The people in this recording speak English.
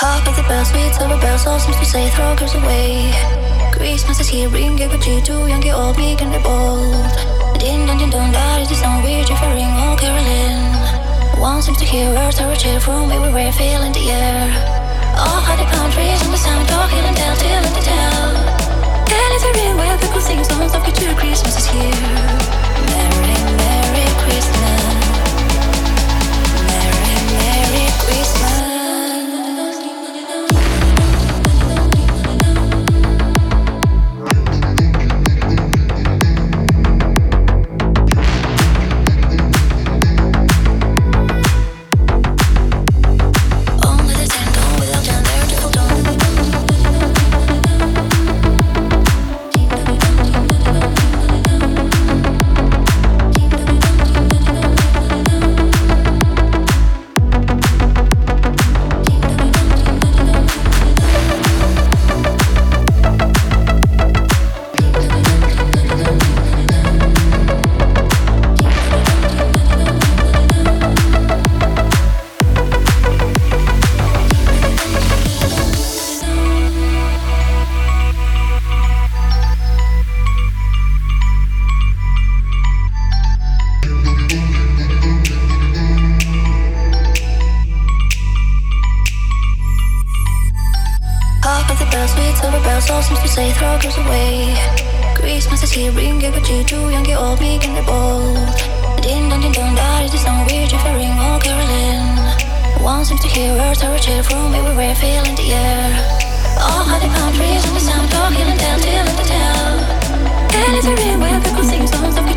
Hark of the bells, sweet silver bells, all seems to say throw cares away. Christmas is here, bring a good cheer to young, old, meek and bold. Din dun din dun, that is the song we're differing, all caroling. One seems to hear words or a cheer from everywhere, feeling the air. All hiding palm trees and the sound of hill and dale, till and tell. And it's a real where people sing songs of good cheer, Christmas is here. Merry, Merry Christmas. Merry, Merry Christmas. And it's a real where people sing songs of